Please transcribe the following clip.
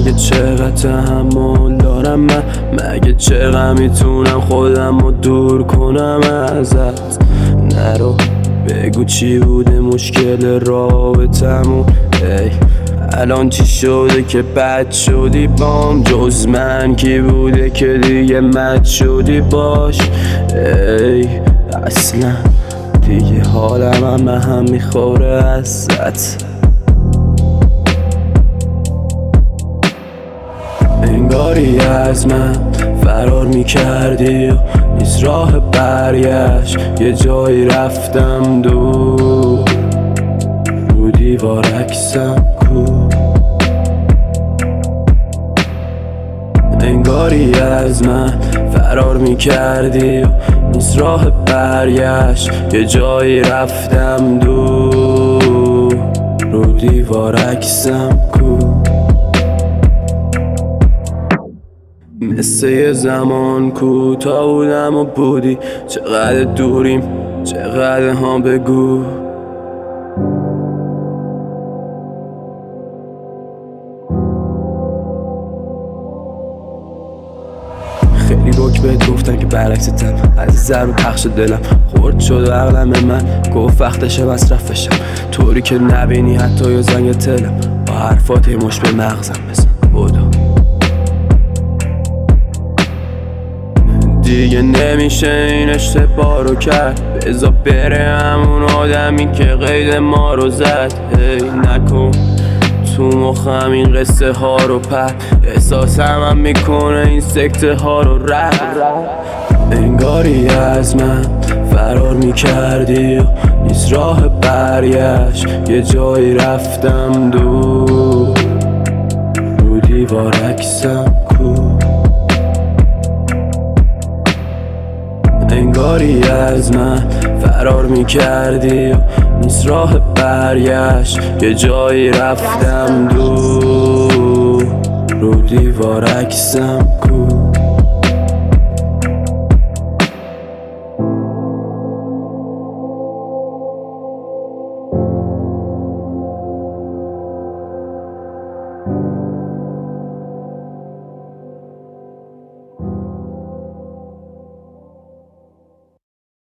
مگه چقدر تحمل دارم من، مگه چقدر میتونم خودم رو دور کنم ازت. نرو بگو چی بوده مشکل رابطمون، ای الان چی شده که بد شدی بام، جز من کی بوده که دیگه مد شدی باش. ای اصلا دیگه حالم هم به هم میخوره ازت. انگاری از من فرار میکردی و نیست راه برگشت، یه جایی رفتم دور، رو دیوار عکسم کو. انگاری از من فرار میکردی و نیست راه برگشت، یه جایی رفتم دور، رو دیوار عکسم کو. مثل یه زمان کوتاه بودم و بودی، چقدر دوریم چقدر ها بگو. خیلی رک بهت گفتن که برعکستم، از ضرب پخش دلم خورد شد عقلم به من، گفت وقتشه مصرفشم، طوری که نبینی حتی یه زنگ تلم، با حرفات یه مش به مغزم بزن بودو. دیگه نمیشه این اشتباه رو کرد، بذار بره همون آدمی که قید ما رو زد. هی نکن تو مخم این قصه ها رو پر، احساسم هم میکنه این سکته ها رو رد. انگاری از من فرار میکردی و نیست راه برگشت، یه جایی رفتم دور، رو دیوار عکسم کو. انگاری از من فرار میکردی و نیست راه برگشت، یه جایی رفتم دور، رو دیوار عکسم کو.